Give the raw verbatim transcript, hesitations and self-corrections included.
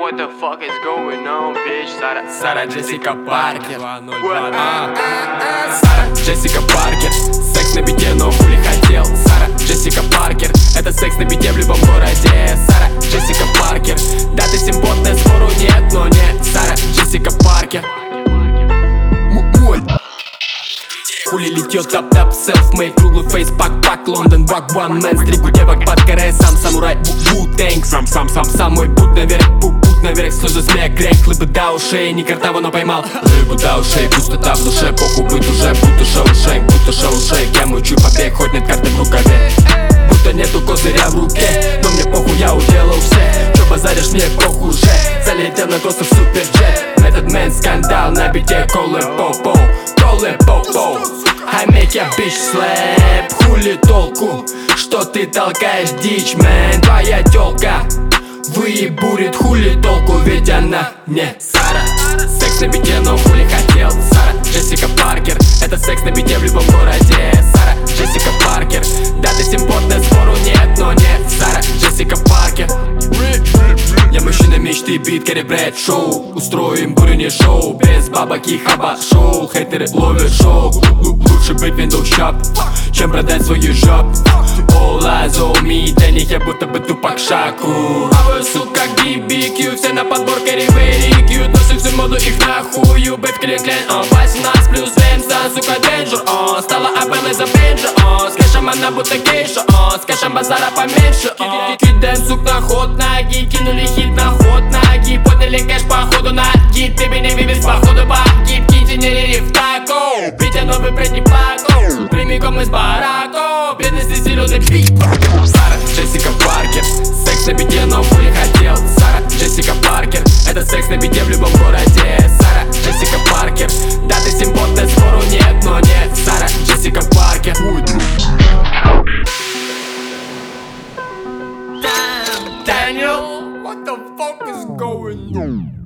What the fuck is going on, bitch? Сара, Сара Джессика Паркер. What? А, Сара Джессика Паркер. Секс на бите, но хули хотел. Сара Джессика Паркер. Это секс на бите в любом городе. Сара Джессика Паркер. Да, ты симпотная, спору нет, но нет. Сара Джессика Паркер. Моль. Хули летет тап-тап, селф-мейд, круглый фейс, пак-пак, Лондон, бак, one man. Стригу девок под каре, сам самурай, ву-тэнк. Сам-сам-сам, мой путь наверх, путь наверх, слезы смех, грех. Лыбы до ушей, ни картава, но поймал. Лыбу до ушей, пустота в душе, похуй быть уже, будто шоу-шейк, будто шоу-шейк. Я мучу побег, хоть нет карты в рукаве, будто нету козыря в руке. Но мне похуй, я уделал все. Чё базаришь, мне похуй уже. Залетел на косу в суперджет. Метод мэн, скандал на бите, колы по-по, колы по-по. I make a bitch slap. Хули толку, что ты толкаешь дичь, мэн? Твоя тёлка выебурит, хули толку, ведь она не Сара. Секс на бите, но хули хотел. Сара Джессика Паркер. Это секс на бите в любом городе. Сара Джессика Паркер. Да, ты симпотная, спору нет, но нет. Сара Джессика Паркер. Я мужчина мечты, бит, Кэрри Брэд шоу. Устроим бурение шоу, без бабок и хаба шоу. Хейтеры ловят шоу. Лучше быть window shop, чем продать свою жоп. All eyes on me, для них я будто бы тупак Шаку. Плаваю, сука, би би кью, все на подбор Кэрри Very cute. Носим всю моду, их нахую. Бэйв клин клин, он восемнадцать плюс Венса, сука, денджер, он стала апеллой за бенджа, он с кэшем она будто гейша, он с кэшем базара поменьше, он. Кидаем сук на ход ноги, кинули хит на ход ноги. Подняли кэш походу на гид, ты меня вывез походу погиб. Кити не рери в тако, Петя новый бред не плако. Прямиком из барако, бедности зеленый бит. Сара Джессика Паркер. Секс на бите, но хули хотел. Сара Джессика Паркер. Это секс на бите в любом городе. Сара Джессика Паркер. Да, ты симпотная, спору нет, но нет. Сара Джессика Паркер. Daniel, what the fuck is going on?